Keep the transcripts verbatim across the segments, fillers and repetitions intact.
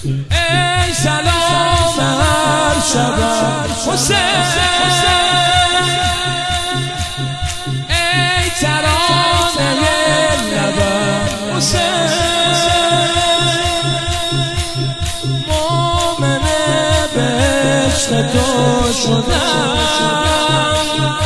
ای سلام هر شب حسین، ای ترانه لبم حسین، مومن بهشت تو شدم،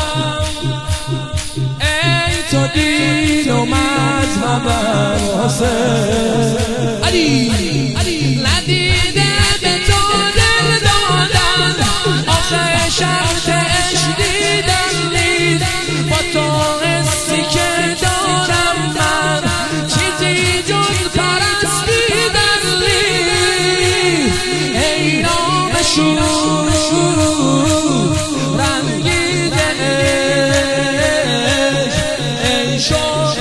ای تو دین و مذهبم حسین. علی ندیده به تو دل دادم، آخه شرط عشق دیدم نیست، با تو حسی که دارم من چیزی جز پرستیدن نیست. ای نام شور رنگید عشق، ای شوق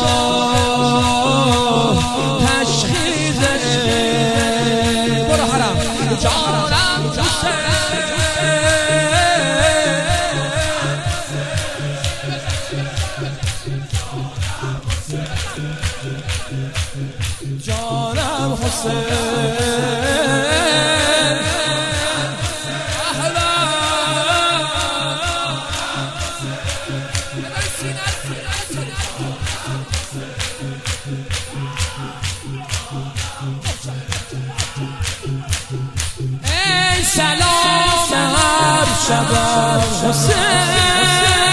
تشخیص عشق، برو حرم جانم حسین، جانم حسین. ای سلام هر شب حسین،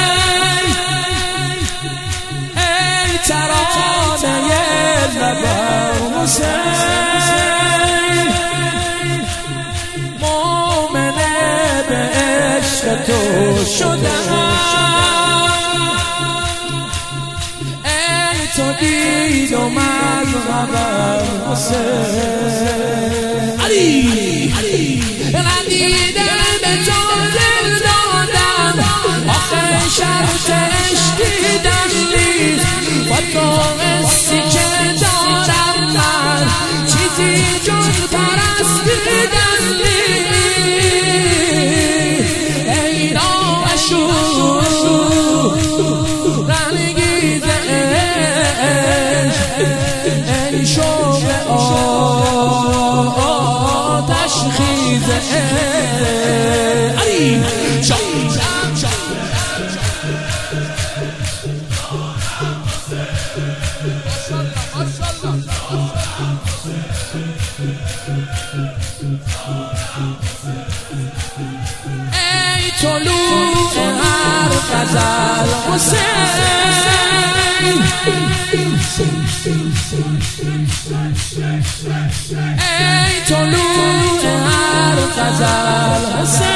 ای ترانه لبم حسین، مومن به عشق تو شدم، ای تو دین و مذهبم حسین. علی ندیده به تو دل دادم، آخه شرط عشق دیدم نیست، با تو حسی که دارم من چیزی جز پرستیدن نیست. ای نام شور رنگید عشق، ای شوق تشخیص عشق. علی ای طلوع هر غزل حسین، ای طلوع هر غزل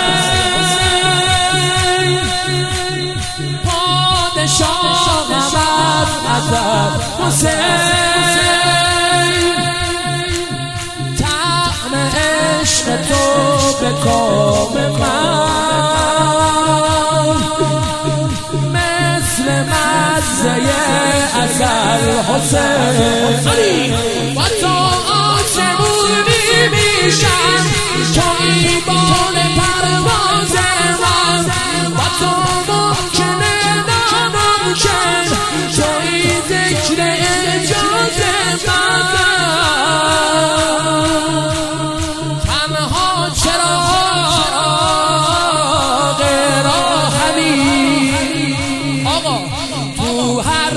حسین، پادشاه ابد ازل حسین، طعم عشق تو به کام من مثل مزه ازل حسین. با تو آسمونی میشم، تویی بال پرواز من، با تو ممکنه ناممکن، تویی ذکر اعجاز من. تنها چراغ راهمی آقا تو هر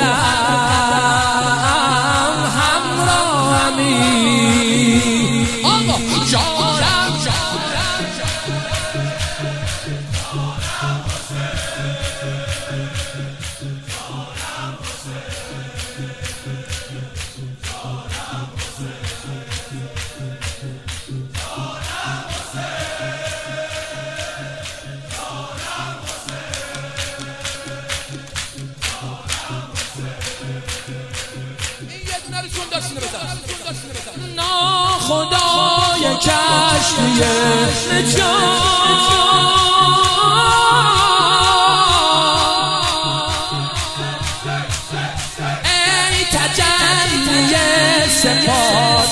قدم همراهمی، آقا جانم ناخدای کشتی نجات، ای تجلی صفات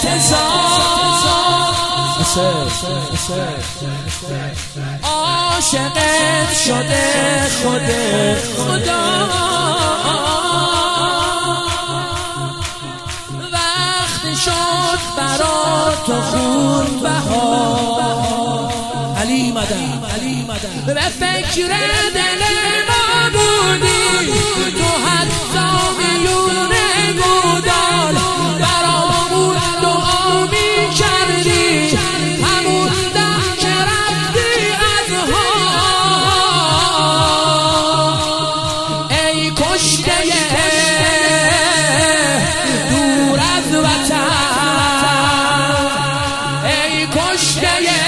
ذات، عاشقت شده خود خدا، وقت شد برای تو خون بها علی مدد علی مدد به فکر دل ما بودی تو حتی میون گودال برامون دعا می کردی همون دم که رفتی از ها ای کشته دور از وطن ای کشته